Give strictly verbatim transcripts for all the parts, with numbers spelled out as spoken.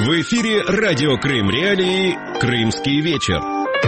В эфире Радио Крым Реалии «Крымский вечер».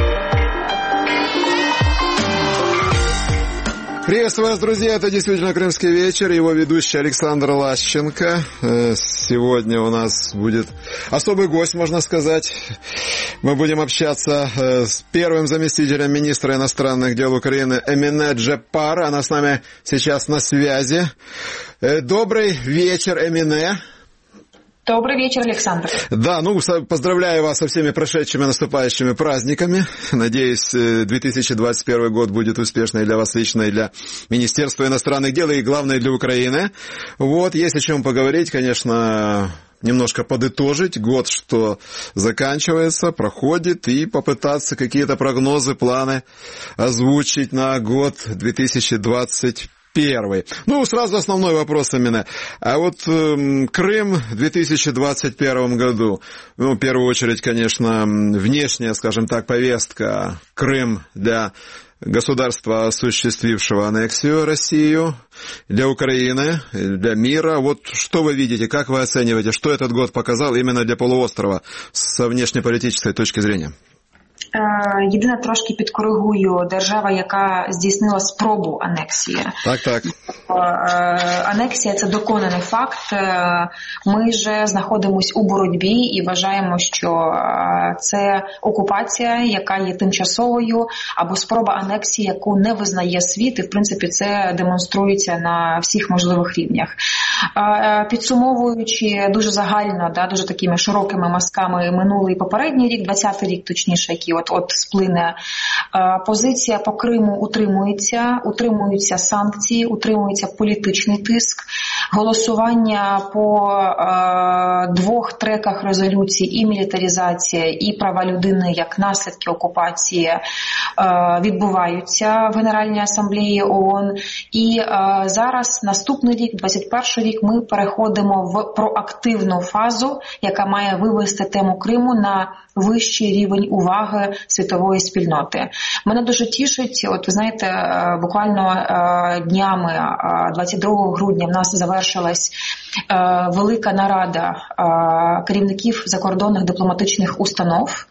Приветствую вас, друзья. Это действительно «Крымский вечер». Его ведущий Александр Лащенко. Сегодня у нас будет особый гость, можно сказать. Мы будем общаться с первым заместителем министра иностранных дел Украины Эмине Джеппар. Она с нами сейчас на связи. Добрый вечер, Эмине. Добрый вечер, Александр. Да, ну, поздравляю вас со всеми прошедшими наступающими праздниками. Надеюсь, две тысячи двадцать первый год будет успешный для вас лично, и для Министерства иностранных дел, и, главное, для Украины. Вот, есть о чем поговорить, конечно, немножко подытожить год, что заканчивается, проходит, и попытаться какие-то прогнозы, планы озвучить на год две тысячи двадцать первый. Ну, сразу основной вопрос именно. А вот э, Крым в две тысячи двадцать первом году, ну, в первую очередь, конечно, внешняя, скажем так, повестка. Крым для государства, осуществившего аннексию Россию, для Украины, для мира. Вот что вы видите, как вы оцениваете, что этот год показал именно для полуострова со внешнеполітичної точки зрения? Єдине, трошки підкоригую, держава, яка здійснила спробу анексії. Так, так. Анексія – це доконаний факт. Ми вже знаходимось у боротьбі і вважаємо, що це окупація, яка є тимчасовою, або спроба анексії, яку не визнає світ, і, в принципі, це демонструється на всіх можливих рівнях. Підсумовуючи дуже загально, да, дуже такими широкими мазками минулий попередній рік, двадцятий рік, точніше, який от-от сплине, позиція по Криму утримується, утримуються санкції, утримується політичний тиск, голосування по е, двох треках резолюції, і мілітаризація, і права людини як наслідки окупації е, відбуваються в Генеральній асамблеї ООН. І е, зараз, наступний рік, двадцять перший рік, ми переходимо в проактивну фазу, яка має вивести тему Криму на вищий рівень уваги світової спільноти. Мене дуже тішить, от ви знаєте, буквально днями двадцять другого грудня в нас завершилась велика нарада керівників закордонних дипломатичних установ,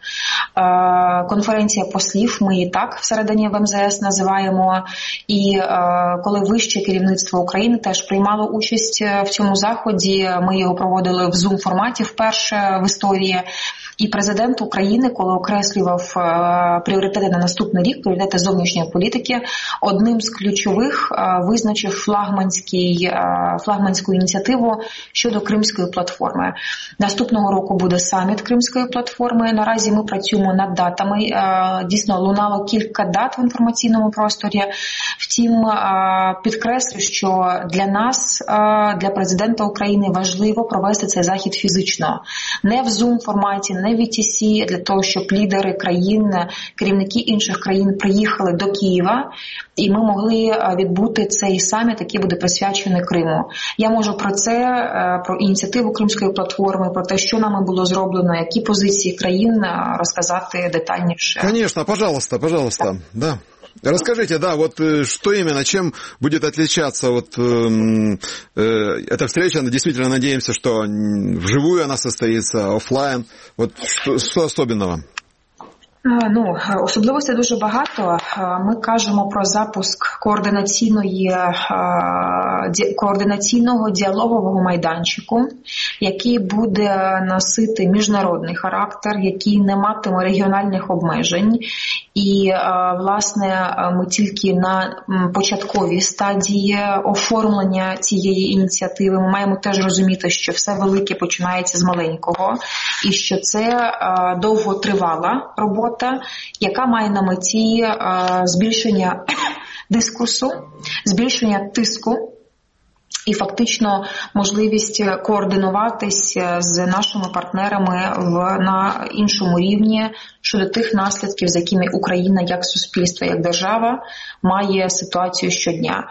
конференція послів, ми її так всередині в ем зе ес називаємо, і коли вище керівництво України теж приймало участь в цьому заході, ми його проводили в зум-форматі вперше в історії. І президент України, коли окреслював е, пріоритети на наступний рік, пріоритети зовнішньої політики, одним з ключових е, визначив флагманський, е, флагманську ініціативу щодо Кримської платформи. Наступного року буде саміт Кримської платформи. Наразі ми працюємо над датами. Е, дійсно, лунало кілька дат в інформаційному просторі. Втім, е, підкреслю, що для нас, е, для президента України важливо провести цей захід фізично. Не в зум-форматі, не в і ті сі, для того, щоб лідери країн, керівники інших країн приїхали до Києва, і ми могли відбути цей саміт, який буде присвячений Криму. Я можу про це, про ініціативу Кримської платформи, про те, що нами було зроблено, які позиції країн розказати детальніше. Конечно, пожалуйста, пожалуйста, да. Расскажите, да, вот что именно, чем будет отличаться вот э, э, эта встреча? Действительно надеемся, что вживую она состоится, офлайн. Вот что, что особенного? Ну, особливостей дуже багато. Ми кажемо про запуск координаційної, координаційного діалогового майданчику, який буде носити міжнародний характер, який не матиме регіональних обмежень. І, власне, ми тільки на початковій стадії оформлення цієї ініціативи. Ми маємо теж розуміти, що все велике починається з маленького, і що це довготривала робота, яка має на меті збільшення дискурсу, збільшення тиску і фактично можливість координуватись з нашими партнерами в, на іншому рівні щодо тих наслідків, з якими Україна як суспільство, як держава має ситуацію щодня.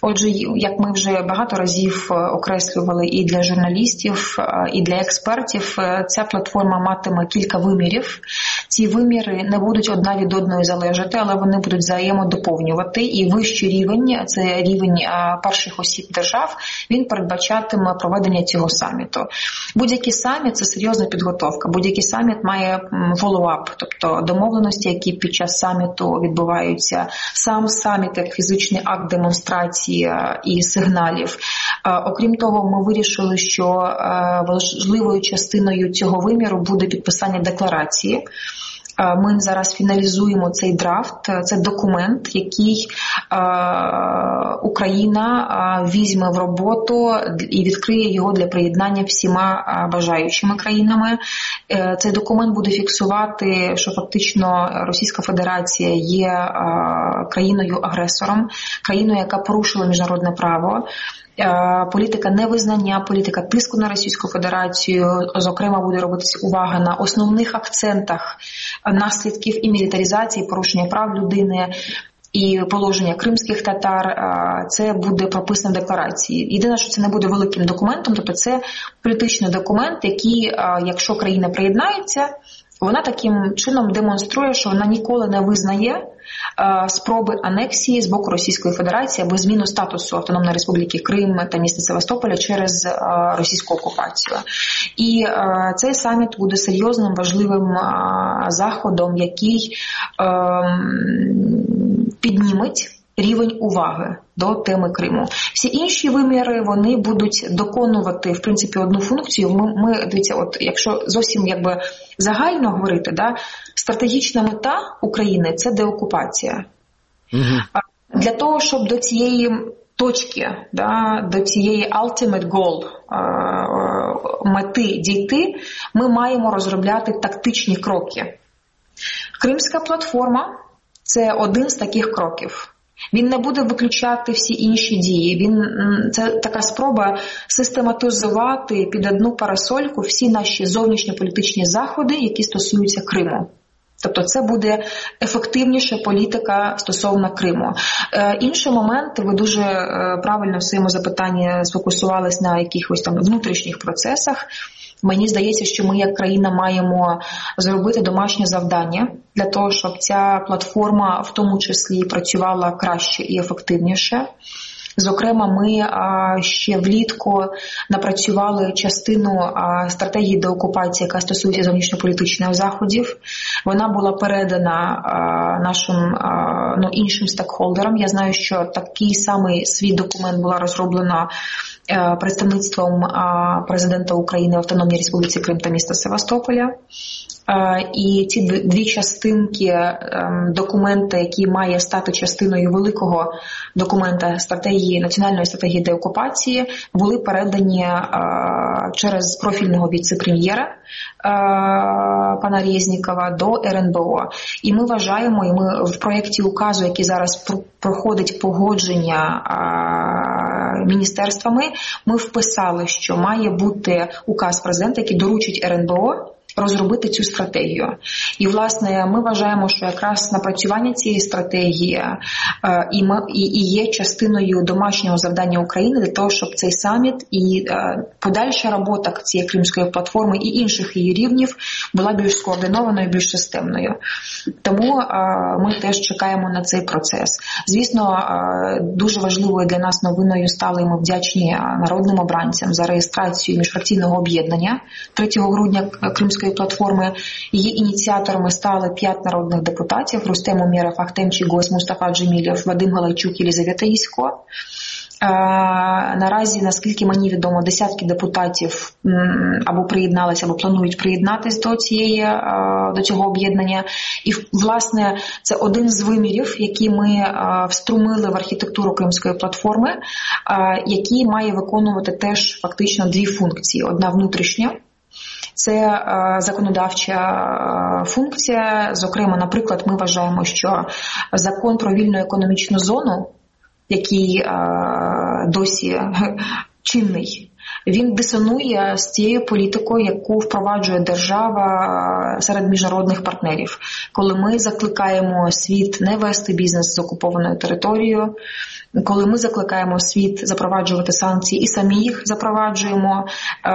Отже, як ми вже багато разів окреслювали і для журналістів, і для експертів, ця платформа матиме кілька вимірів. Ці виміри не будуть одна від одної залежати, але вони будуть взаємодоповнювати. І вищий рівень, це рівень перших осіб держав, він передбачатиме проведення цього саміту. Будь-який саміт – це серйозна підготовка. Будь-який саміт має follow-up, тобто домовленості, які під час саміту відбуваються. Сам саміт як фізичний акт демонстрації і сигналів. Окрім того, ми вирішили, що важливою частиною цього виміру буде підписання декларації. Ми зараз фіналізуємо цей драфт. Це документ, який е, Україна е, візьме в роботу і відкриє його для приєднання всіма бажаючими країнами. Е, цей документ буде фіксувати, що фактично Російська Федерація є е, країною-агресором, країною, яка порушила міжнародне право. Політика невизнання, політика тиску на Російську Федерацію, зокрема буде робитися увага на основних акцентах наслідків і мілітаризації, порушення прав людини і положення кримських татар. Це буде прописано в декларації. Єдине, що це не буде великим документом, тобто це політичний документ, який, якщо країна приєднається, вона таким чином демонструє, що вона ніколи не визнає е, спроби анексії з боку Російської Федерації або зміну статусу Автономної Республіки Крим та міста Севастополя через е, російську окупацію. І е, цей саміт буде серйозним, важливим е, заходом, який е, підніметь рівень уваги до теми Криму. Всі інші виміри, вони будуть виконувати, в принципі, одну функцію. Ми, ми дивіться, от якщо зовсім якби загально говорити, да, стратегічна мета України – це деокупація. Угу. Для того, щоб до цієї точки, да, до цієї ultimate goal мети дійти, ми маємо розробляти тактичні кроки. Кримська платформа – це один з таких кроків. Він не буде виключати всі інші дії. Він, це така спроба систематизувати під одну парасольку всі наші зовнішньополітичні заходи, які стосуються Криму. Тобто це буде ефективніша політика стосовно Криму. Е, інший момент, ви дуже е, правильно в своєму запитанні сфокусувались на якихось там внутрішніх процесах. Мені здається, що ми як країна маємо зробити домашнє завдання для того, щоб ця платформа в тому числі працювала краще і ефективніше. Зокрема, ми ще влітку напрацювали частину стратегії деокупації, яка стосується зовнішньополітичних заходів. Вона була передана нашим ну, іншим стейкхолдерам. Я знаю, що такий самий свій документ була розроблена представництвом президента України в Автономній Республіці Крим та міста Севастополя. І ці дві частинки документа, які має стати частиною великого документа стратегії, національної стратегії деокупації, були передані через профільного віце-прем'єра пана Резнікова до ер ен бе о. І ми вважаємо, і ми в проєкті указу, який зараз проходить погодження міністерствами, ми вписали, що має бути указ президента, який доручить ер ен бе о розробити цю стратегію. І, власне, ми вважаємо, що якраз напрацювання цієї стратегії е, і, і, і є частиною домашнього завдання України для того, щоб цей саміт і е, подальша робота цієї Кримської платформи і інших її рівнів була більш скоординованою, більш системною. Тому е, ми теж чекаємо на цей процес. Звісно, е, дуже важливою для нас новиною стали, і ми вдячні народним обранцям за реєстрацію міжфракційного об'єднання третього грудня Кримської платформи. Її ініціаторами стали п'ять народних депутатів: Рустем Умєров, Ахтем Чийгоз, Мустафа Джемілєв, Вадим Галайчук, Єлизавета Ясько. Наразі, наскільки мені відомо, десятки депутатів або приєдналися, або планують приєднатися до цієї, до цього об'єднання. І, власне, це один з вимірів, які ми вструмили в архітектуру Кримської платформи, який має виконувати теж фактично дві функції. Одна внутрішня. Це е, законодавча функція. Зокрема, наприклад, ми вважаємо, що закон про вільну економічну зону, який е, досі чинний, він дисонує з тією політикою, яку впроваджує держава серед міжнародних партнерів. Коли ми закликаємо світ не вести бізнес з окупованою територією, коли ми закликаємо світ запроваджувати санкції і самі їх запроваджуємо,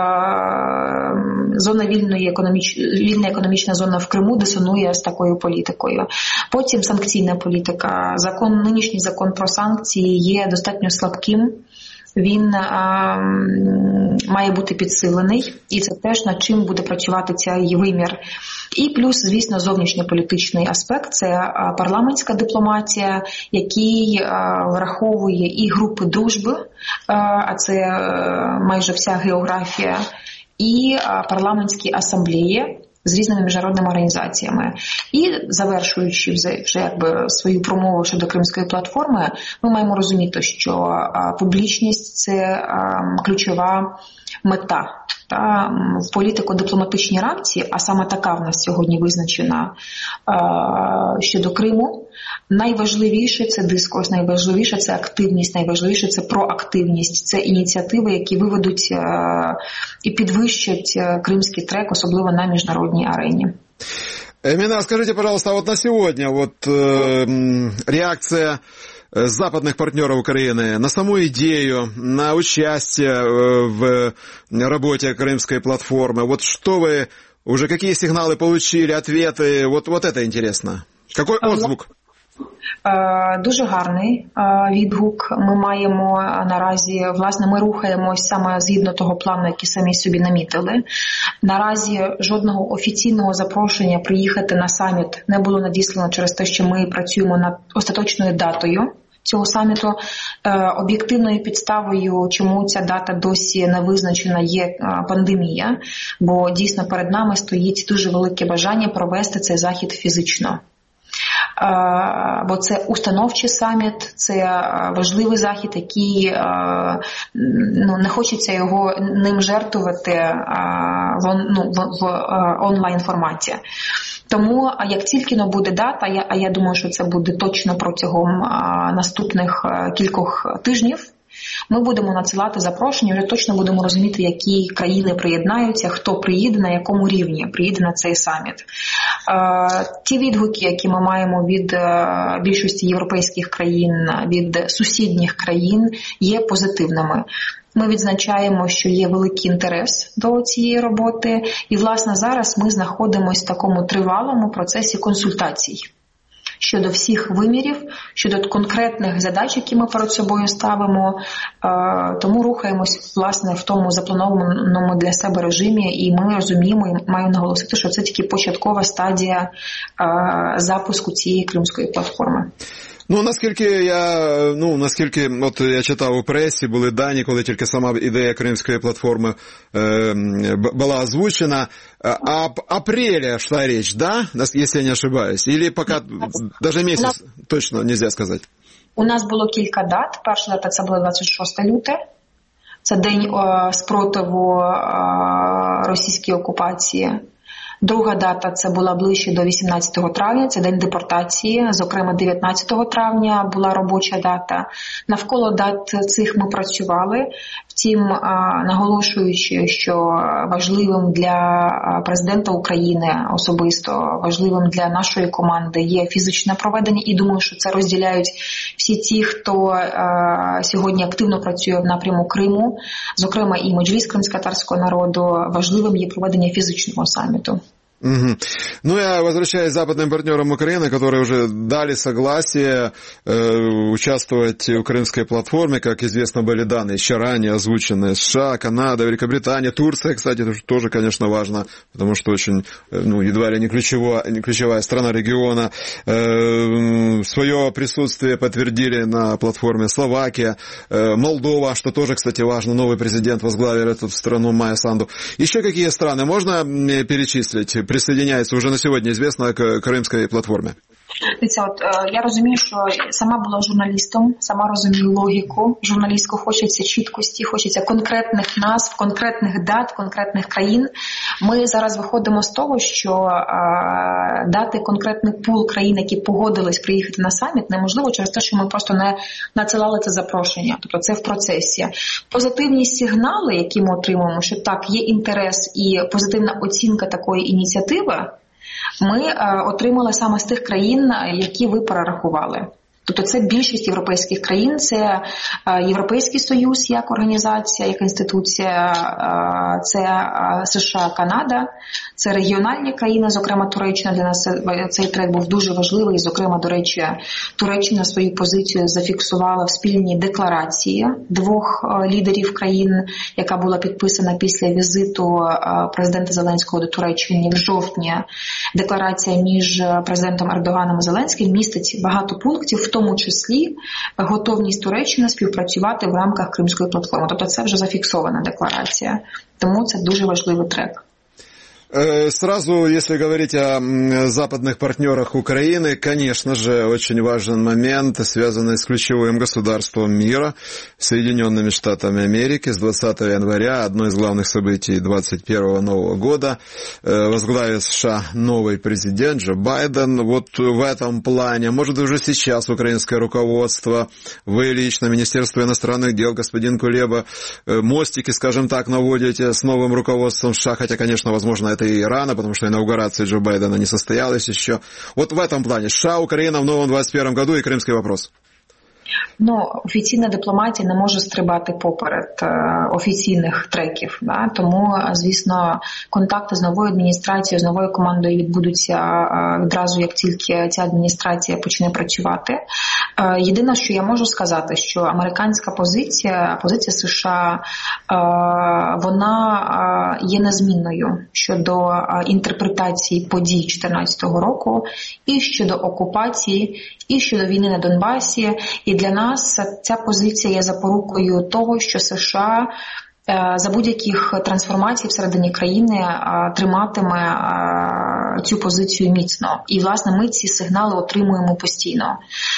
зона вільної економіч... вільна економічна зона в Криму дисонує з такою політикою. Потім санкційна політика. Закон, нинішній закон про санкції є достатньо слабким. Він а, має бути підсилений, і це теж над чим буде працювати цей вимір. І плюс, звісно, зовнішньополітичний аспект – це парламентська дипломатія, який а, враховує і групи дружби, а, а це майже вся географія, і а, парламентські асамблеї з різними міжнародними організаціями. І завершуючи вже, вже якби свою промову щодо Кримської платформи, ми маємо розуміти, що а, публічність – це а, ключова мета. Та, в політико-дипломатичній рамці, а саме така в нас сьогодні визначена а, щодо Криму, найважливіше – це дискурс, найважливіше – це активність, найважливіше – це проактивність, це ініціативи, які виведуть а, і підвищать кримський трек, особливо на міжнародній арені. Эмина, скажите, пожалуйста, вот на сегодня вот э, реакция западных партнеров Украины на саму идею, на участие в работе Крымской платформы. Вот что вы, уже какие сигналы получили, ответы? Вот, вот это интересно. Какой отзвук? Дуже гарний відгук. Ми маємо наразі, власне, ми рухаємось саме згідно того плану, який самі собі намітили. Наразі жодного офіційного запрошення приїхати на саміт не було надіслано через те, що ми працюємо над остаточною датою цього саміту. Об'єктивною підставою, чому ця дата досі не визначена, є пандемія, бо дійсно перед нами стоїть дуже велике бажання провести цей захід фізично. Бо це установчий саміт, це важливий захід, який, ну, не хочеться його ним жертвувати в, ну, в, в онлайн форматі. Тому, як тільки не буде дата, я, а я думаю, що це буде точно протягом наступних кількох тижнів, ми будемо надсилати запрошення, вже точно будемо розуміти, які країни приєднаються, хто приїде, на якому рівні приїде на цей саміт. Ті відгуки, які ми маємо від більшості європейських країн, від сусідніх країн, є позитивними. Ми відзначаємо, що є великий інтерес до цієї роботи, і, власне, зараз ми знаходимося в такому тривалому процесі консультацій щодо всіх вимірів, щодо конкретних задач, які ми перед собою ставимо. Тому рухаємось, власне, в тому запланованому для себе режимі, і ми розуміємо, і маю наголосити, що це тільки початкова стадія запуску цієї Кримської платформи. Ну, наскільки я, ну, наскільки, от я читав у пресі, були дані, коли тільки сама ідея Кримської платформи е, була озвучена. Об апреле шла речь, да, если я не ошибаюсь? Или пока даже месяц нас, точно нельзя сказати? У нас було кілька дат. Перша дата – це було двадцять шосте лютого. Це день о, спротиву о, російській окупації. Друга дата – це була ближче до вісімнадцятого травня, це день депортації, зокрема дев'ятнадцятого травня була робоча дата. Навколо дат цих ми працювали, втім наголошуючи, що важливим для президента України особисто, важливим для нашої команди є фізичне проведення, і думаю, що це розділяють всі ті, хто сьогодні активно працює в напряму Криму, зокрема і Меджліс кримськотатарського народу, важливим є проведення фізичного саміту. Угу. Ну, я возвращаюсь к западным партнерам Украины, которые уже дали согласие э, участвовать в Крымской платформе. Как известно, были данные еще ранее озвученные: США, Канада, Великобритания, Турция, кстати, тоже, конечно, важно, потому что очень, ну, едва ли не ключевая, не ключевая страна региона. Э, свое присутствие подтвердили на платформе Словакия, э, Молдова, что тоже, кстати, важно. Новый президент возглавил эту страну, Майя Санду. Еще какие страны можно перечислить? Присоединяется уже на сегодня известно к Крымской платформе? Дивіться, от е, я розумію, що сама була журналістом, сама розумію логіку журналістську, хочеться чіткості, хочеться конкретних назв, конкретних дат, конкретних країн. Ми зараз виходимо з того, що е, дати конкретний пул країн, які погодились приїхати на саміт, неможливо через те, що ми просто не надсилали це запрошення. Тобто це в процесі. Позитивні сигнали, які ми отримуємо, що так, є інтерес і позитивна оцінка такої ініціативи, ми е, отримали саме з тих країн, які ви перерахували. Тобто це більшість європейських країн, це е, Європейський Союз як організація, як інституція, е, це е, США, Канада, це регіональні країни, зокрема Туреччина. Для нас цей трек був дуже важливий, і, зокрема, до речі, Туреччина свою позицію зафіксувала в спільній декларації двох е, лідерів країн, яка була підписана після візиту е, президента Зеленського до Туреччини в жовтні. Декларація між президентом Ердоганом і Зеленським містить багато пунктів, в тому числі готовність Туреччини співпрацювати в рамках Кримської платформи. Тобто це вже зафіксована декларація. Тому це дуже важливий трек. Сразу, если говорить о западных партнерах Украины, конечно же, очень важен момент, связанный с ключевым государством мира, Соединенными Штатами Америки. С двадцатого января, одно из главных событий двадцать первого Нового года, возглавит США новый президент Джо Байден. Вот в этом плане, может, уже сейчас украинское руководство, вы лично, Министерство иностранных дел, господин Кулеба, мостики, скажем так, наводите с новым руководством США, хотя, конечно, возможно, это и рано, потому что инаугурация Джо Байдена не состоялась еще. Вот в этом плане США, Украина в новом двадцать первом году и крымский вопрос. Ну, офіційна дипломатія не може стрибати поперед е, офіційних треків. Да? Тому, звісно, контакти з новою адміністрацією, з новою командою відбудуться е, відразу, як тільки ця адміністрація почне працювати. Е, єдине, що я можу сказати, що американська позиція, позиція США, е, вона е, є незмінною щодо е, інтерпретації подій дві тисячі чотирнадцятого року, і щодо окупації, і щодо війни на Донбасі. І для нас ця позиція є запорукою того, що США за будь-яких трансформацій всередині країни триматиме цю позицію міцно. І, власне, ми ці сигнали отримуємо постійно.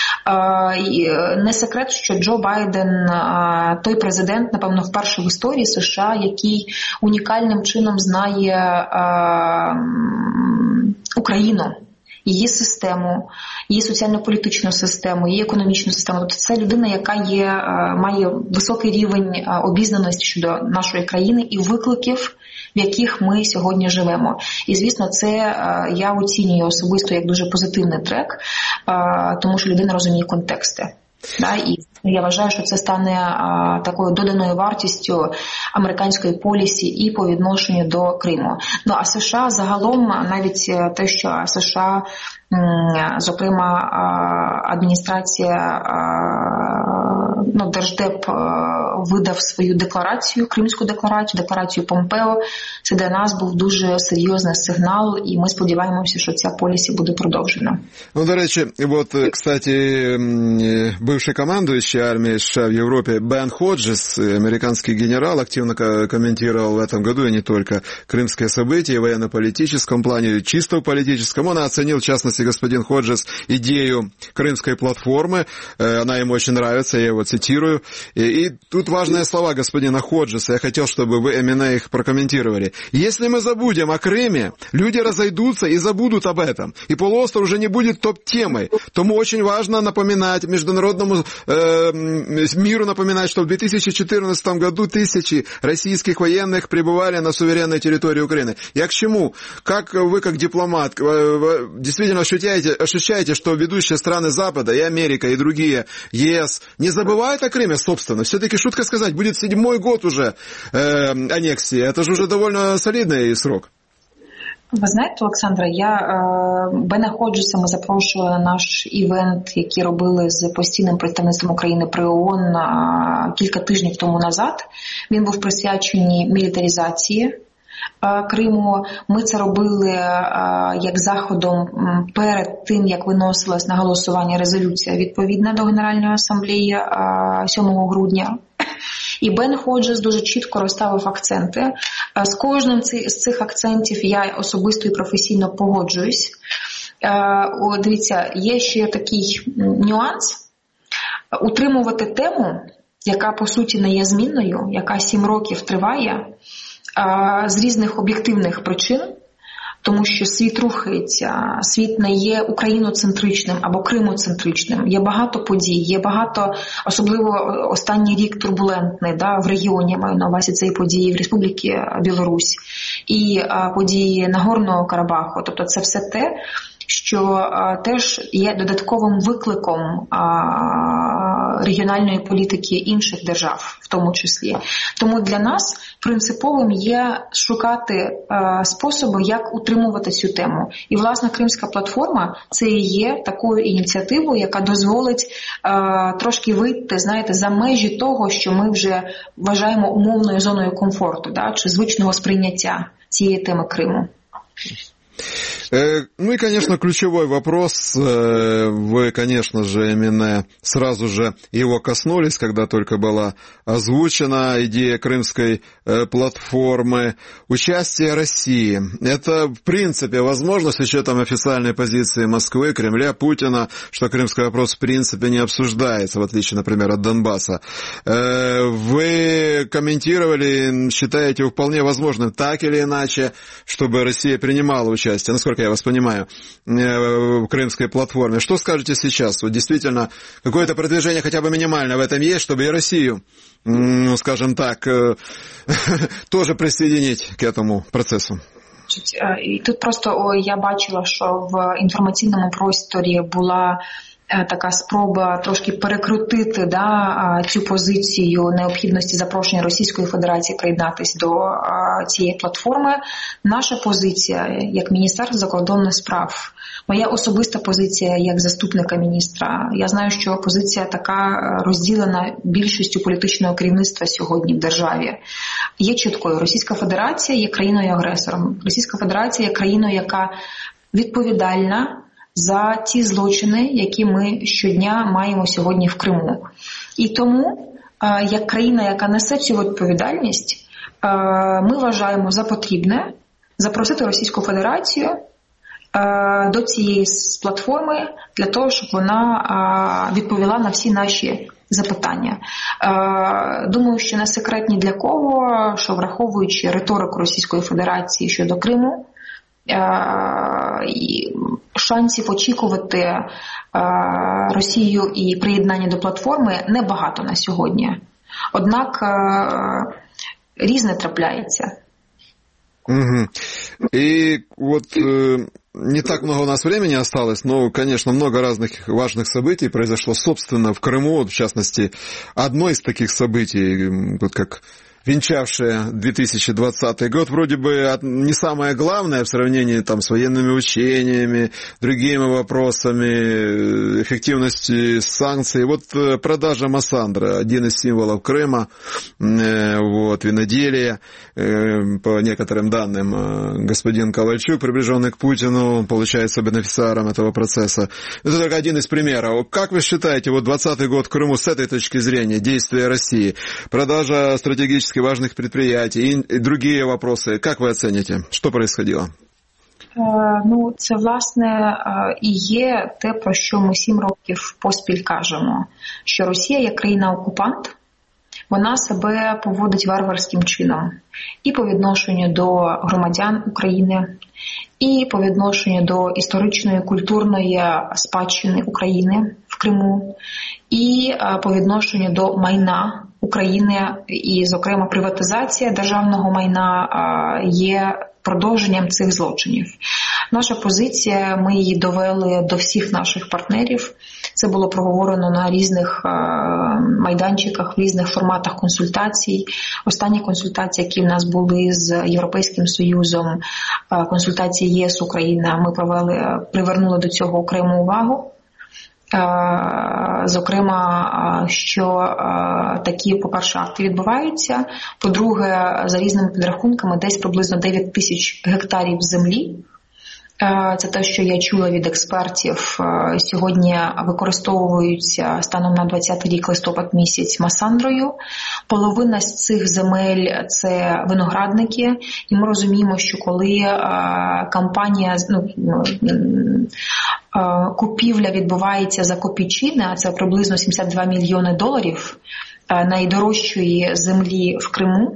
Не секрет, що Джо Байден – той президент, напевно, вперше в історії США, який унікальним чином знає Україну, її систему, її соціально-політичну систему, її економічну систему. Тобто це людина, яка є, має високий рівень обізнаності щодо нашої країни і викликів, в яких ми сьогодні живемо. І, звісно, це я оцінюю особисто як дуже позитивний трек, тому що людина розуміє контексти. Да, і я вважаю, що це стане а, такою доданою вартістю американської полісі і по відношенню до Криму. Ну а США загалом, навіть те, що США, зокрема, адміністрація, ну, Держдеп видав свою декларацію, Кримську декларацію, декларацію Помпео, це для нас був дуже серйозний сигнал, і ми сподіваємося, що ця полісі буде продовжена. Ну, до речі, вот, кстати, бывший командующий армией США в Европе Бен Ходжес, американский генерал, активно комментировал в этом году, и не только, крымские события в военно-политическом плане, чисто в политическом. Он оценил, в частности, господин Ходжес, идею крымской платформы. Она ему очень нравится, я его цитирую. И, и тут важные слова господина Ходжеса. Я хотел, чтобы вы именно их прокомментировали. Если мы забудем о Крыме, люди разойдутся и забудут об этом. И полуостров уже не будет топ-темой. Тому очень важно напоминать международному э, миру, напоминать, что в две тысячи четырнадцатом году тысячи российских военных пребывали на суверенной территории Украины. Я к чему? Как вы, как дипломат, действительно ощущаете, ощущаете, что ведущие страны Запада, и Америка, и другие, ЕС, не забывают о Крыме, собственно? Все-таки, шутка сказать, будет седьмой год уже э, аннексии. Это же уже довольно солидный срок. Ви знаєте, Олександра, я е, Бена Ходжеса ми запрошували на наш івент, який робили з постійним представництвом України при ООН е, кілька тижнів тому назад. Він був присвячений мілітаризації е, Криму. Ми це робили е, як заходом перед тим, як виносилась на голосування резолюція відповідна до Генеральної асамблеї е, сьомого грудня. І Бен Ходжес дуже чітко розставив акценти. З кожним з цих акцентів я особисто і професійно погоджуюсь. О, дивіться, є ще такий нюанс. Утримувати тему, яка по суті не є змінною, яка сім років триває, з різних об'єктивних причин, тому що світ рухається, світ не є україноцентричним або кримоцентричним. Є багато подій, є багато, особливо останній рік турбулентний, да, в регіоні, маю на увазі ці події в Республіці Білорусь і а, події Нагорного Карабаху. Тобто це все те, що а, теж є додатковим викликом а, регіональної політики інших держав, в тому числі. Тому для нас принциповим є шукати а, способи, як утримувати цю тему. І, власне, Кримська платформа – це і є такою ініціативою, яка дозволить а, трошки вийти, знаєте, за межі того, що ми вже вважаємо умовною зоною комфорту, да, чи звичного сприйняття цієї теми Криму. Ну и, конечно, ключевой вопрос, вы, конечно же, именно сразу же его коснулись, когда только была озвучена идея Крымской платформы. Участие России. Это, в принципе, возможно, с учетом официальной позиции Москвы, Кремля, Путина, что крымский вопрос, в принципе, не обсуждается, в отличие, например, от Донбасса. Вы комментировали, считаете вполне возможным, так или иначе, чтобы Россия принимала участие, насколько я вас понимаю, в Крымской платформе. Что скажете сейчас? Вот действительно, какое-то продвижение хотя бы минимальное в этом есть, чтобы и Россию, ну, скажем так, тоже присоединить к этому процессу? І тут просто о, я бачила, що в інформаційному просторі була така спроба трошки перекрутити, да, цю позицію необхідності запрошення Російської Федерації приєднатися до а, цієї платформи. Наша позиція як Міністерства закордонних справ, моя особиста позиція як заступника міністра. Я знаю, що позиція така розділена більшістю політичного керівництва сьогодні в державі. Є чіткою. Російська Федерація є країною-агресором. Російська Федерація є країною, яка відповідальна за ті злочини, які ми щодня маємо сьогодні в Криму. І тому, як країна, яка несе цю відповідальність, ми вважаємо за потрібне запросити Російську Федерацію до цієї платформи для того, щоб вона відповіла на всі наші запитання. Думаю, що не секрет ні для кого, що враховуючи риторику Російської Федерації щодо Криму, і шансів очікувати Росію і приєднання до платформи небагато на сьогодні. Однак різне трапляється. Угу. И вот э, не так много у нас времени осталось, но, конечно, много разных важных событий произошло, собственно, в Крыму, в частности, одно из таких событий, вот как венчавшая две тысячи двадцатый год, вроде бы не самое главное в сравнении там, с военными учениями, другими вопросами, эффективности санкций. Вот продажа Массандра, один из символов Крыма, вот, виноделие. По некоторым данным, господин Ковальчук, приближенный к Путину, получается бенефициаром этого процесса. Это только один из примеров. Как вы считаете, вот двадцатый год в Крыму с этой точки зрения, действия России, продажа стратегических важных предприятий и другие вопросы, как вы оцените, что происходило? Ну, це, власне, і є те, про що ми сім років поспіль кажемо, що Росія як країна-окупант, вона себе поводить варварським чином і по відношенню до громадян України, і по відношенню до історичної, культурної спадщини України в Криму, і по відношенню до майна України, і, зокрема, приватизація державного майна є продовженням цих злочинів. Наша позиція, ми її довели до всіх наших партнерів. Це було проговорено на різних майданчиках, в різних форматах консультацій. Останні консультації, які в нас були з Європейським Союзом, консультації ЄС Україна, ми провели, привернули до цього окрему увагу. Зокрема, що такі, по-перше, акти відбуваються, по-друге, за різними підрахунками, десь приблизно дев'ять тисяч гектарів землі. Це те, що я чула від експертів, сьогодні використовуються станом на двадцятий рік, листопад місяць, Масандрою. Половина з цих земель – це виноградники, і ми розуміємо, що коли кампанія, ну, купівля відбувається за копійчини, а це приблизно сімдесят два мільйони доларів найдорожчої землі в Криму,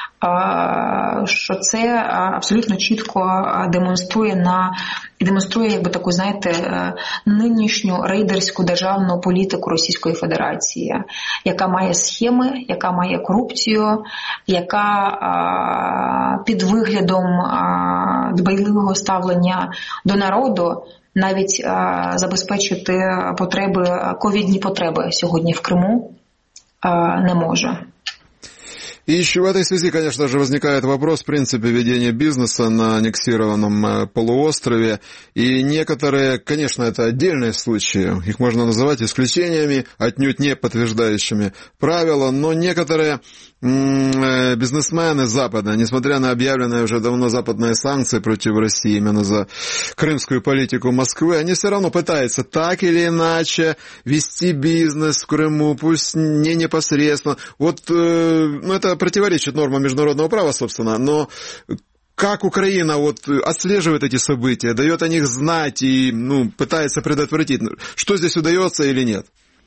що це абсолютно чітко демонструє на демонструє, якби таку, знаєте, нинішню рейдерську державну політику Російської Федерації, яка має схеми, яка має корупцію, яка під виглядом дбайливого ставлення до народу навіть забезпечити потреби, ковідні потреби сьогодні в Криму не може. И еще в этой связи, конечно же, возникает вопрос, в принципе, ведения бизнеса на аннексированном полуострове. И некоторые, конечно, это отдельные случаи, их можно называть исключениями, отнюдь не подтверждающими правила, но некоторые бизнесмены Запада, несмотря на объявленные уже давно западные санкции против России именно за крымскую политику Москвы, они все равно пытаются так или иначе вести бизнес в Крыму, пусть не непосредственно. Вот, ну, это противоречит нормам международного права, собственно, но как Украина вот отслеживает эти события, дает о них знать и, ну, пытается предотвратить, что здесь удается или нет?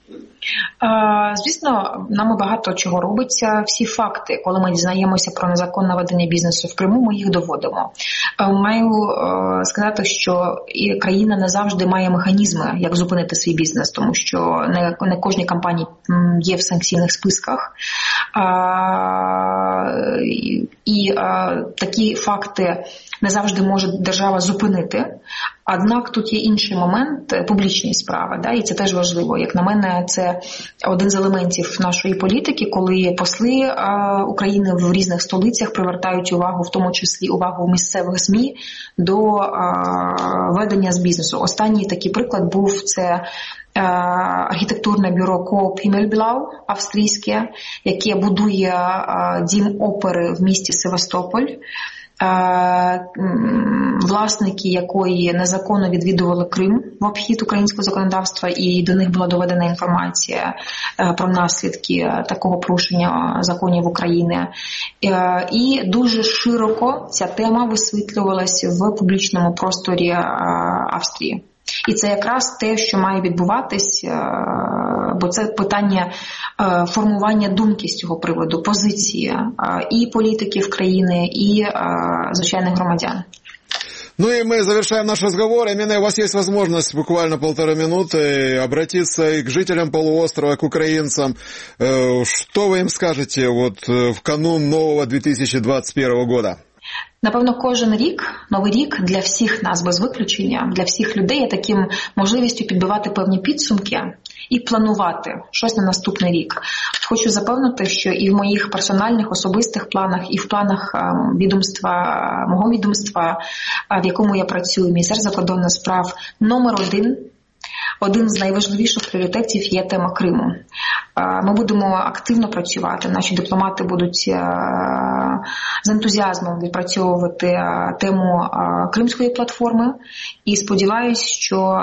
Звісно, нами багато чого робиться. Всі факти, коли ми дізнаємося про незаконне ведення бізнесу в Криму, ми їх доводимо. Маю сказати, що і країна не завжди має механізми, як зупинити свій бізнес, тому що не, не кожні компанії є в санкційних списках. І, і такі факти не завжди може держава зупинити. Однак тут є інший момент – публічні справи. Да? І це теж важливо. Як на мене, це один з елементів нашої політики, коли посли а, України в різних столицях привертають увагу, в тому числі увагу місцевих ЗМІ, до а, ведення з бізнесу. Останній такий приклад був – це архітектурне бюро Коop Himmelblau австрійське, яке будує а, дім опери в місті Севастополь, власники якої незаконно відвідували Крим в обхід українського законодавства, і до них була доведена інформація про наслідки такого порушення законів України. І дуже широко ця тема висвітлювалася в публічному просторі Австрії. І це якраз те, що має відбуватись, бо це питання формування думки з цього приводу, позиції і політиків країни, і звичайних громадян. Ну и мы завершаем наш разговор. Именно у вас есть возможность буквально полторы минуты обратиться и к жителям полуострова, к украинцам. Что вы им скажете вот в канун нового две тысячи двадцать первого года? Напевно, кожен рік, новий рік для всіх нас без виключення, для всіх людей є таким можливістю підбивати певні підсумки і планувати щось на наступний рік. Хочу запевнити, що і в моїх персональних, особистих планах, і в планах відомства, мого відомства, в якому я працюю, Міністерство закордонних справ, номер один, один з найважливіших пріоритетів є тема Криму. Ми будемо активно працювати, наші дипломати будуть з ентузіазмом відпрацьовувати тему Кримської платформи і сподіваюся, що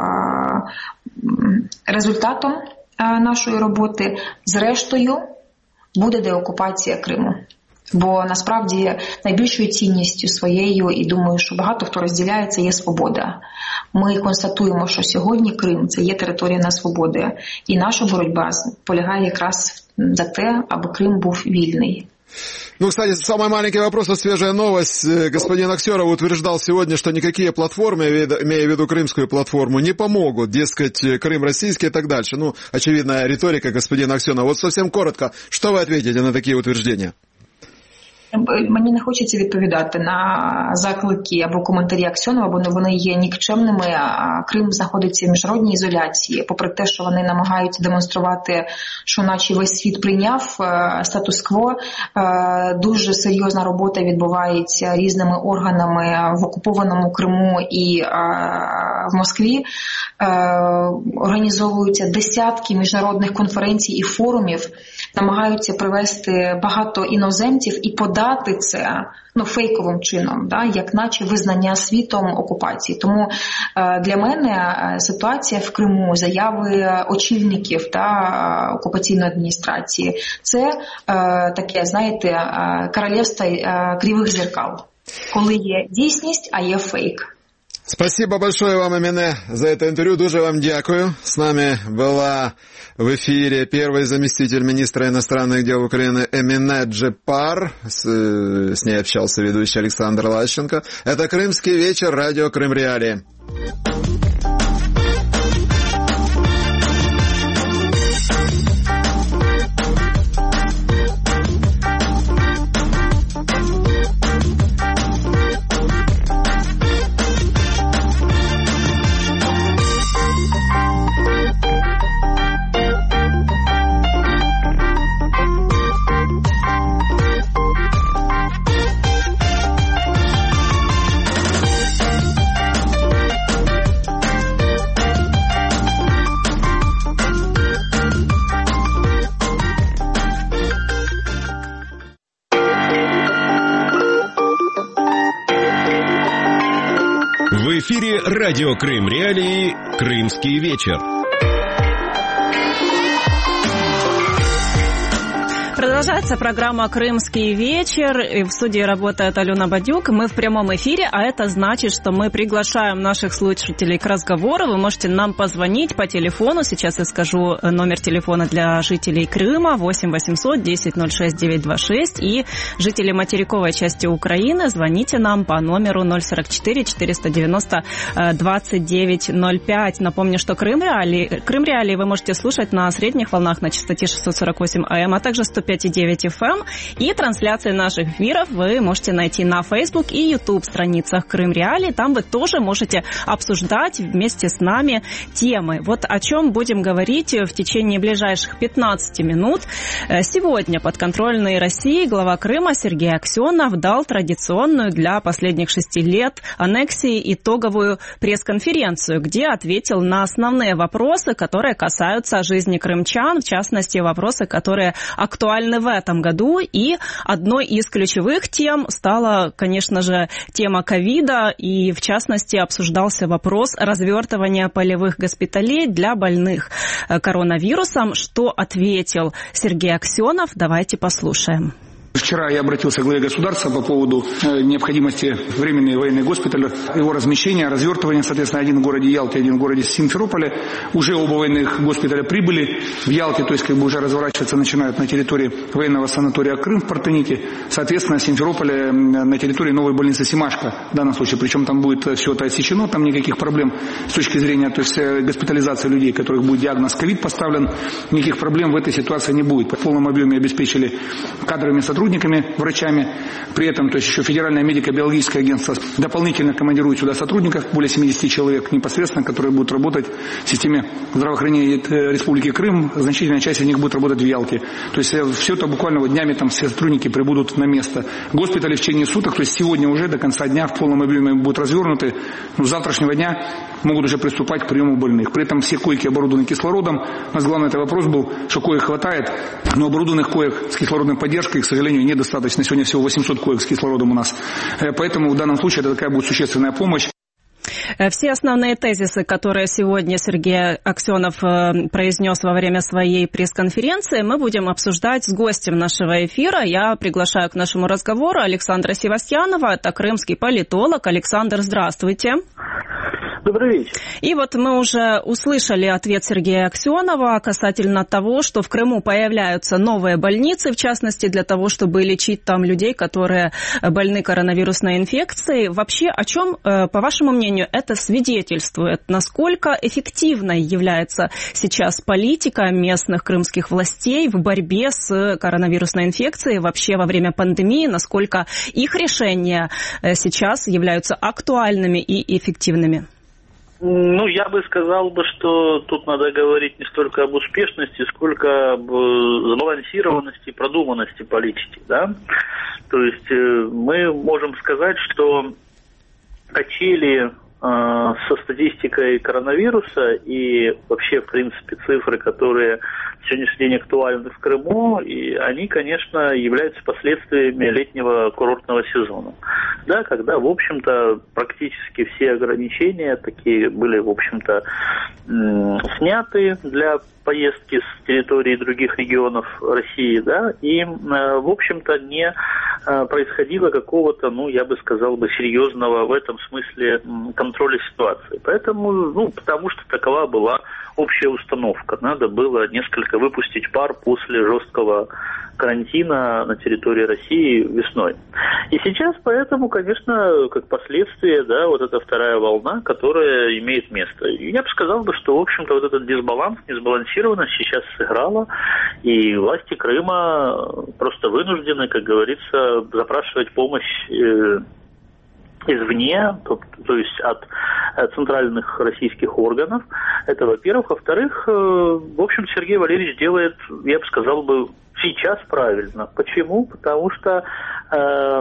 результатом нашої роботи зрештою буде деокупація Криму. Бо насправді найбільшою цінністю своєю, і думаю, що багато хто розділяє, це є свобода. Ми констатуємо, що сьогодні Крим – це є територія несвободи. І наша боротьба полягає якраз за те, аби Крим був вільний. Ну, кстати, самый маленький вопрос, а свежая новость. Господин Аксеров утверждал сегодня, что никакие платформы, имея в виду крымскую платформу, не помогут. Дескать, Крым российский и так дальше. Ну, очевидная риторика господина Аксенова. Вот совсем коротко, что вы ответите на такие утверждения? Мені не хочеться відповідати на заклики або коментарі Аксьонова, бо вони є нікчемними. Крим знаходиться в міжнародній ізоляції, попри те, що вони намагаються демонструвати, що наче весь світ прийняв статус-кво. Дуже серйозна робота відбувається різними органами в окупованому Криму і в Москві організовуються десятки міжнародних конференцій і форумів, намагаються привести багато іноземців і подати це ну, фейковим чином, да, як наче визнання світом окупації. Тому для мене ситуація в Криму, заяви очільників да, окупаційної адміністрації – це таке, знаєте, королівство кривих зеркал, коли є дійсність, а є фейк. Спасибо большое вам, Эмине, за это интервью. Дуже вам дякую. С нами была в эфире первый заместитель министра иностранных дел Украины Эмине Джепар. С, с ней общался ведущий Александр Лащенко. Это «Крымский вечер», радио Крым Реалии. В эфире радио Крым Реалии «Крымский вечер». Продолжается программа «Крымский вечер». И в студии работает Алена Бадюк. Мы в прямом эфире, а это значит, что мы приглашаем наших слушателей к разговору. Вы можете нам позвонить по телефону. Сейчас я скажу номер телефона для жителей Крыма восемь восемьсот десять ноль шесть девятьсот двадцать шесть. И жители материковой части Украины, звоните нам по номеру ноль сорок четыре четыреста девяносто двадцать девять ноль пять. Напомню, что Крым Реалии, Крым Реалии вы можете слушать на средних волнах на частоте шестьсот сорок восемь АМ, а также сто пять и девять эф эм. И трансляции наших эфиров вы можете найти на Facebook и YouTube страницах Крым Реалии. Там вы тоже можете обсуждать вместе с нами темы. Вот о чем будем говорить в течение ближайших пятнадцати минут. Сегодня подконтрольный России глава Крыма Сергей Аксенов дал традиционную для последних шести лет аннексии итоговую пресс-конференцию, где ответил на основные вопросы, которые касаются жизни крымчан, в частности, вопросы, которые актуальны в этом году. И одной из ключевых тем стала, конечно же, тема ковида, и в частности обсуждался вопрос развертывания полевых госпиталей для больных коронавирусом. Что ответил Сергей Аксенов, давайте послушаем. Вчера я обратился к главе государства по поводу необходимости временной военной госпиталя, его размещения, развертывания, соответственно, один в городе Ялте, один в городе Симферополе. Уже оба военных госпиталя прибыли в Ялте, то есть как бы уже разворачиваться начинают на территории военного санатория Крым в Партените. Соответственно, в Симферополе на территории новой больницы Семашко в данном случае. Причем там будет все это отсечено, там никаких проблем с точки зрения то есть, госпитализации людей, у которых будет диагноз ковид поставлен, никаких проблем в этой ситуации не будет. В полном объеме обеспечили кадровыми сотрудниками, врачами. При этом, то есть еще Федеральное медико-биологическое агентство дополнительно командирует сюда сотрудников, более семидесяти человек непосредственно, которые будут работать в системе здравоохранения Республики Крым. Значительная часть из них будет работать в Ялте. То есть все это буквально вот днями там все сотрудники прибудут на место. Госпитали в течение суток, то есть сегодня уже до конца дня в полном объеме будут развернуты. Но с завтрашнего дня могут уже приступать к приему больных. При этом все койки оборудованы кислородом. У нас главный это вопрос был, что коек хватает, но оборудованных коек с кислородной поддержкой, к сожалению, недостаточно. Сегодня всего восемьсот коек с кислородом у нас. Поэтому в данном случае это такая будет существенная помощь. Все основные тезисы, которые сегодня Сергей Аксенов произнес во время своей пресс-конференции, мы будем обсуждать с гостем нашего эфира. Я приглашаю к нашему разговору Александра Севастьянова, это крымский политолог. Александр, здравствуйте. Добрый вечер. И вот мы уже услышали ответ Сергея Аксенова касательно того, что в Крыму появляются новые больницы, в частности, для того, чтобы лечить там людей, которые больны коронавирусной инфекцией. Вообще, о чем, по вашему мнению, это свидетельствует? Насколько эффективной является сейчас политика местных крымских властей в борьбе с коронавирусной инфекцией вообще во время пандемии? Насколько их решения сейчас являются актуальными и эффективными? Ну, я бы сказал бы, что тут надо говорить не столько об успешности, сколько об сбалансированности и продуманности политики, да. То есть мы можем сказать, что качели со статистикой коронавируса и вообще, в принципе, цифры, которые в сегодняшний день актуальны в Крыму, и они, конечно, являются последствиями летнего курортного сезона. Да, когда, в общем-то, практически все ограничения такие были, в общем-то, сняты для поездки с территории других регионов России, да, и, в общем-то, не происходило какого-то, ну, я бы сказал бы, серьезного в этом смысле контроля ситуации. Поэтому, ну, потому что такова была общая установка. Надо было несколько выпустить пар после жесткого карантина на территории России весной. И сейчас поэтому, конечно, как последствие, да, вот эта вторая волна, которая имеет место. И я бы сказал, бы, что, в общем-то, вот этот дисбаланс, несбалансированность сейчас сыграла, и власти Крыма просто вынуждены, как говорится, запрашивать помощь э, извне, то, то есть от центральных российских органов. Это, во-первых. Во-вторых, в общем, Сергей Валерьевич делает, я бы сказал бы, сейчас правильно. Почему? Потому что э,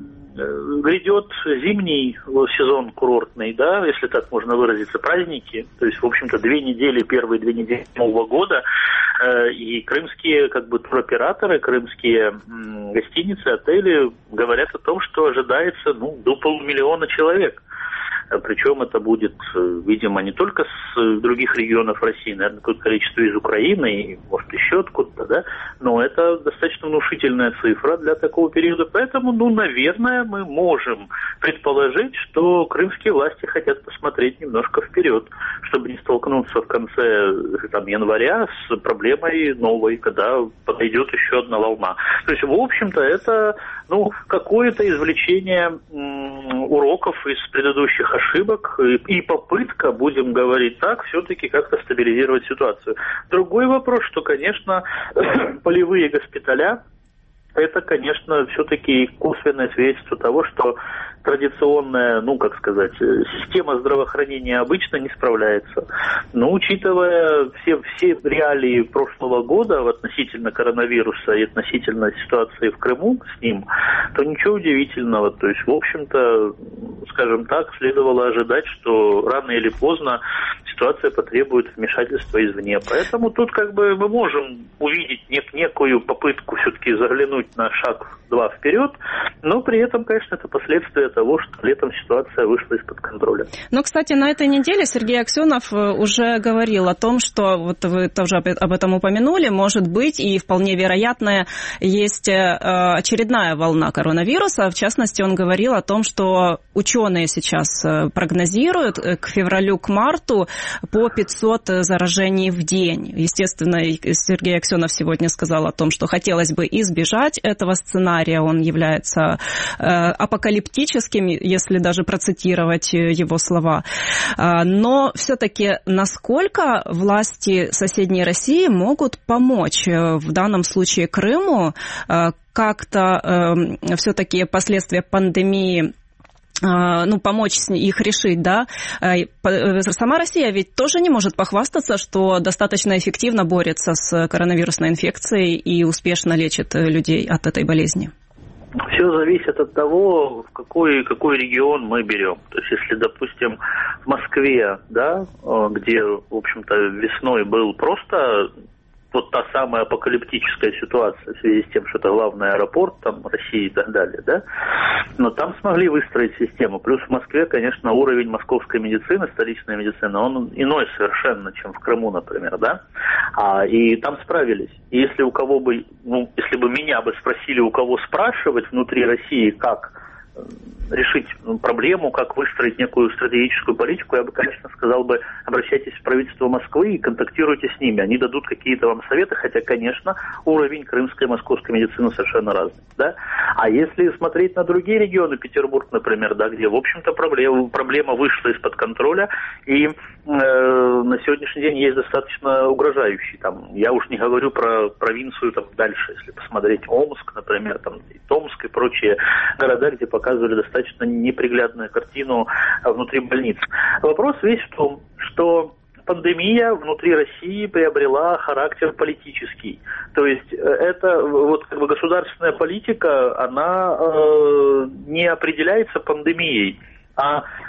грядет зимний сезон курортный, да, если так можно выразиться, праздники, то есть, в общем-то, две недели, первые две недели Нового года, э, и крымские, как бы, туроператоры, крымские м, гостиницы, отели говорят о том, что ожидается, ну, до полумиллиона человек. Причем это будет, видимо, не только с других регионов России, наверное, какое-то количество из Украины, и, может, еще откуда-то, да, но это достаточно внушительная цифра для такого периода. Поэтому, ну, наверное, мы можем предположить, что крымские власти хотят посмотреть немножко вперед, чтобы не столкнуться в конце там, января с проблемой новой, когда подойдет еще одна волна. То есть, в общем-то, это, ну, какое-то извлечение м- уроков из предыдущих ошибок и попытка, будем говорить так, все-таки как-то стабилизировать ситуацию. Другой вопрос, что, конечно, полевые госпиталя, это, конечно, все-таки косвенное свидетельство того, что традиционная, ну, как сказать, система здравоохранения обычно не справляется. Но учитывая все, все реалии прошлого года относительно коронавируса и относительно ситуации в Крыму с ним, то ничего удивительного. То есть, в общем-то, скажем так, следовало ожидать, что рано или поздно ситуация потребует вмешательства извне. Поэтому тут как бы мы можем увидеть нек- некую попытку все-таки заглянуть на шаг-два вперед, но при этом, конечно, это последствия того, что летом ситуация вышла из-под контроля. Ну, кстати, на этой неделе Сергей Аксенов уже говорил о том, что, вот вы тоже об этом упомянули, может быть, и вполне вероятно, есть очередная волна коронавируса. В частности, он говорил о том, что ученые сейчас прогнозируют к февралю, к марту по пятьсот заражений в день. Естественно, Сергей Аксенов сегодня сказал о том, что хотелось бы избежать этого сценария. Он является апокалиптическим, если даже процитировать его слова. Но все-таки насколько власти соседней России могут помочь в данном случае Крыму как-то все-таки последствия пандемии, ну, помочь их решить, да. Сама Россия ведь тоже не может похвастаться, что достаточно эффективно борется с коронавирусной инфекцией и успешно лечит людей от этой болезни. Все зависит от того, в какой, какой регион мы берем. То есть, если, допустим, в Москве, да, где, в общем-то, весной был просто вот та самая апокалиптическая ситуация в связи с тем, что это главный аэропорт там, России и так далее, да, но там смогли выстроить систему. Плюс в Москве, конечно, уровень московской медицины, столичной медицины, он иной совершенно, чем в Крыму, например, да, а, и там справились. И если у кого бы, ну, если бы меня бы спросили, у кого спрашивать внутри России, как решить проблему, как выстроить некую стратегическую политику, я бы, конечно, сказал бы, обращайтесь в правительство Москвы и контактируйте с ними. Они дадут какие-то вам советы, хотя, конечно, уровень крымской и московской медицины совершенно разный. Да? А если смотреть на другие регионы, Петербург, например, да, где, в общем-то, проблема, проблема вышла из-под контроля, и э, на сегодняшний день есть достаточно угрожающий. Там, я уж не говорю про провинцию там, дальше, если посмотреть Омск, например, там, и Томск и прочие города, где показывали достаточно достаточно неприглядную картину внутри больниц. Вопрос весь в том, что пандемия внутри России приобрела характер политический. То есть это вот как бы государственная политика, она э, не определяется пандемией, а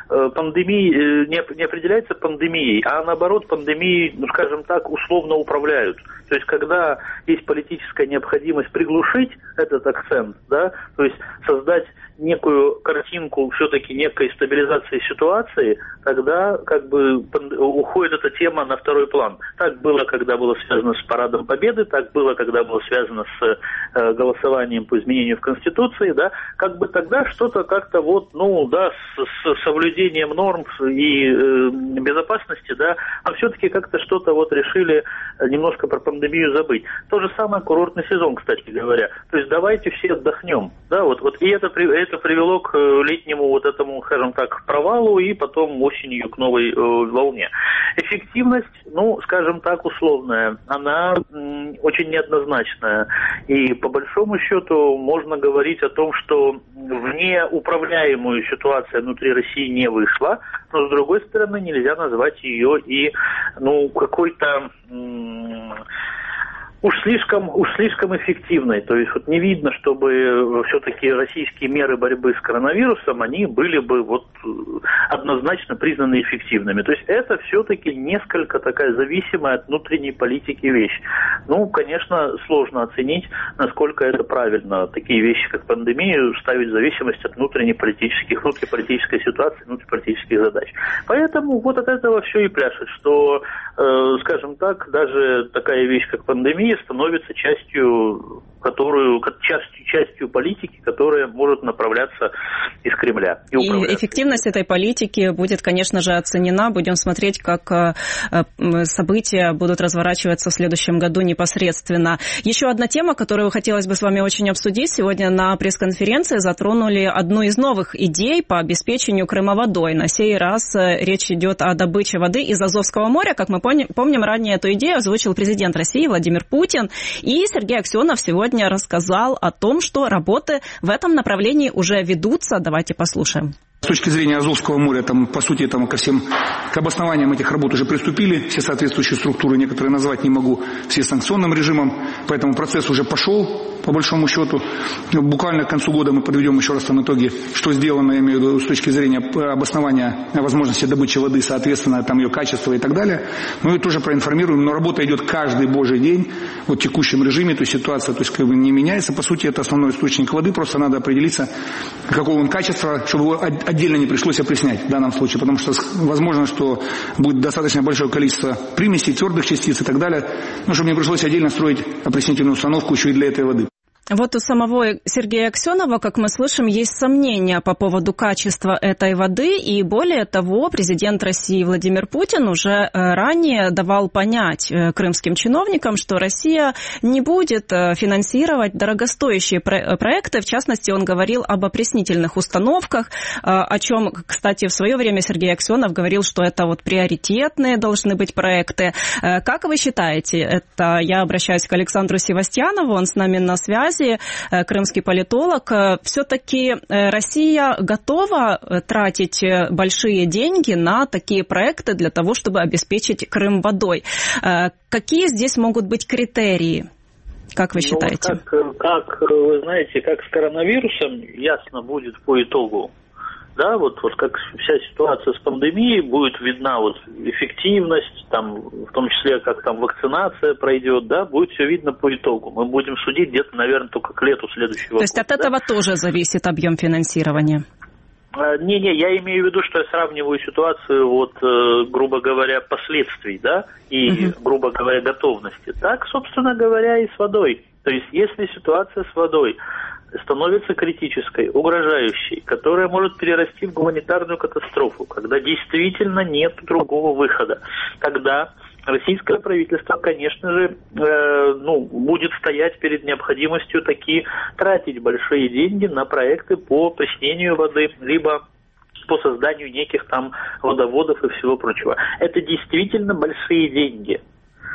пандемией не определяется пандемией, а наоборот пандемией, ну скажем так, условно управляют. То есть когда есть политическая необходимость приглушить этот акцент, да, то есть создать некую картинку все-таки некой стабилизации ситуации, тогда как бы уходит эта тема на второй план. Так было, когда было связано с Парадом Победы, так было, когда было связано с э, голосованием по изменению в Конституции, да, как бы тогда что-то как-то вот, ну, да, с, с соблюдением норм и э, безопасности, да, а все-таки как-то что-то вот решили немножко про пандемию забыть. То же самое курортный сезон, кстати говоря. То есть давайте все отдохнем, да, вот, вот и это, это привело к летнему вот этому, скажем так, провалу и потом осенью к новой э, волне. Эффективность, ну, скажем так, условная, она м, очень неоднозначная. И по большому счету можно говорить о том, что в неуправляемую ситуацию внутри России не вышла, но с другой стороны нельзя назвать ее и, ну, какой-то... М- Уж слишком, уж слишком эффективной. То есть вот не видно, чтобы все-таки российские меры борьбы с коронавирусом, они были бы вот однозначно признаны эффективными. То есть это все-таки несколько такая зависимая от внутренней политики вещь. Ну, конечно, сложно оценить, насколько это правильно. Такие вещи, как пандемию, ставить в зависимость от внутренней политических, внутриполитической ситуации, внутриполитических задач. Поэтому вот от этого все и пляшет, что, э, скажем так, даже такая вещь, как пандемия, становится частью, которую, частью, частью политики, которая может направляться из Кремля. И, и эффективность этой политики будет, конечно же, оценена. Будем смотреть, как события будут разворачиваться в следующем году непосредственно. Еще одна тема, которую хотелось бы с вами очень обсудить. Сегодня на пресс-конференции затронули одну из новых идей по обеспечению Крыма водой. На сей раз речь идет о добыче воды из Азовского моря. Как мы помним, ранее эту идею озвучил президент России Владимир Путин. И Сергей Аксенов сегодня рассказал о том, что работы в этом направлении уже ведутся. Давайте послушаем. С точки зрения Азовского моря, там, по сути, там, ко всем к обоснованиям этих работ уже приступили. Все соответствующие структуры, некоторые назвать не могу, все с санкционным режимом. Поэтому процесс уже пошел, по большому счету. Буквально к концу года мы подведем еще раз там итоги, что сделано, я имею в виду, с точки зрения обоснования возможности добычи воды, соответственно, там ее качества и так далее. Мы ее тоже проинформируем, но работа идет каждый божий день в вот, текущем режиме, то есть ситуация то есть, как бы не меняется. По сути, это основной источник воды, просто надо определиться, какого он качества, чтобы его отдельно не пришлось опреснять в данном случае, потому что возможно, что будет достаточно большое количество примесей, твердых частиц и так далее, но чтобы не пришлось отдельно строить опреснительную установку еще и для этой воды. Вот у самого Сергея Аксенова, как мы слышим, есть сомнения по поводу качества этой воды, и более того, президент России Владимир Путин уже ранее давал понять крымским чиновникам, что Россия не будет финансировать дорогостоящие проекты. В частности, он говорил об опреснительных установках, о чем, кстати, в свое время Сергей Аксенов говорил, что это вот приоритетные должны быть проекты. Как вы считаете, это я обращаюсь к Александру Севастьянову, он с нами на связи, крымский политолог. Все-таки Россия готова тратить большие деньги на такие проекты для того, чтобы обеспечить Крым водой. Какие здесь могут быть критерии? Как вы считаете? Ну, как, как вы знаете, как с коронавирусом, ясно будет по итогу. Да, вот, вот как вся ситуация с пандемией, будет видна вот эффективность, там, в том числе, как там вакцинация пройдет, да, будет все видно по итогу. Мы будем судить где-то, наверное, только к лету следующего года. То есть от этого да? тоже зависит объем финансирования? Не-не, я имею в виду, что я сравниваю ситуацию, вот, грубо говоря, последствий, да, и, uh-huh. грубо говоря, готовности. Так, собственно говоря, и с водой. То есть, если ситуация с водой становится критической, угрожающей, которая может перерасти в гуманитарную катастрофу, когда действительно нет другого выхода, тогда российское правительство, конечно же, э, ну, будет стоять перед необходимостью таки тратить большие деньги на проекты по опреснению воды, либо по созданию неких там водоводов и всего прочего. Это действительно большие деньги.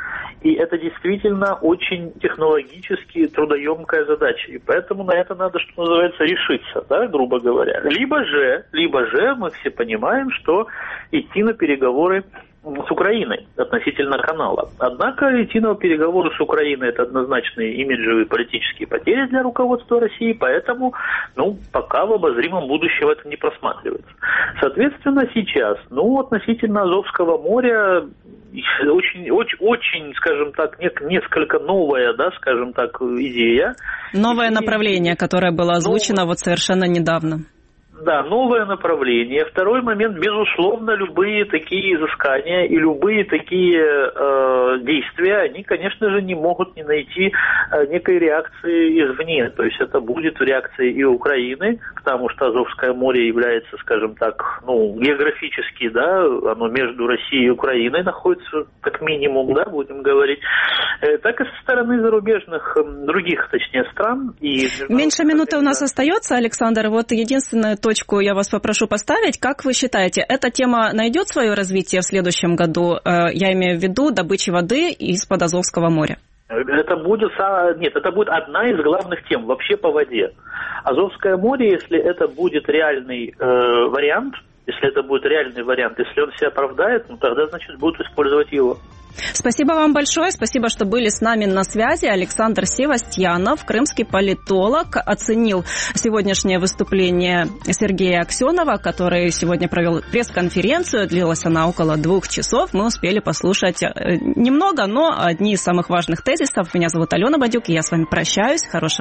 И это действительно очень технологически трудоемкая задача. И поэтому на это надо, что называется, решиться, да, грубо говоря. Либо же, либо же мы все понимаем, что идти на переговоры с Украиной относительно канала. Однако идти на переговоры с Украиной — это однозначные имиджевые политические потери для руководства России, поэтому, ну, пока в обозримом будущем это не просматривается. Соответственно, сейчас, ну, относительно Азовского моря очень, очень, очень, скажем так, несколько новая, да, скажем так, идея. Новое и, направление, которое было озвучено новое. Вот совершенно недавно. Да, новое направление. Второй момент, безусловно, любые такие изыскания и любые такие э, действия, они, конечно же, не могут не найти э, некой реакции извне. То есть это будет реакция и Украины, потому что Азовское море является, скажем так, ну, географически, да, оно между Россией и Украиной находится, как минимум, да, будем говорить, э, так и со стороны зарубежных, э, других, точнее, стран. И меньше минуты у нас остается, Александр. Вот единственное, то, точку я вас попрошу поставить. Как вы считаете, эта тема найдет свое развитие в следующем году? Я имею в виду добычи воды из-под Азовского моря. Это будет, нет, это будет одна из главных тем вообще по воде. Азовское море, если это будет реальный э, вариант, если это будет реальный вариант, если он себя оправдает, ну тогда, значит, будут использовать его. Спасибо вам большое. Спасибо, что были с нами на связи. Александр Севастьянов, крымский политолог, оценил сегодняшнее выступление Сергея Аксенова, который сегодня провел пресс-конференцию. Длилась она около двух часов. Мы успели послушать немного, но одни из самых важных тезисов. Меня зовут Алена Бадюк, и я с вами прощаюсь. Хорошего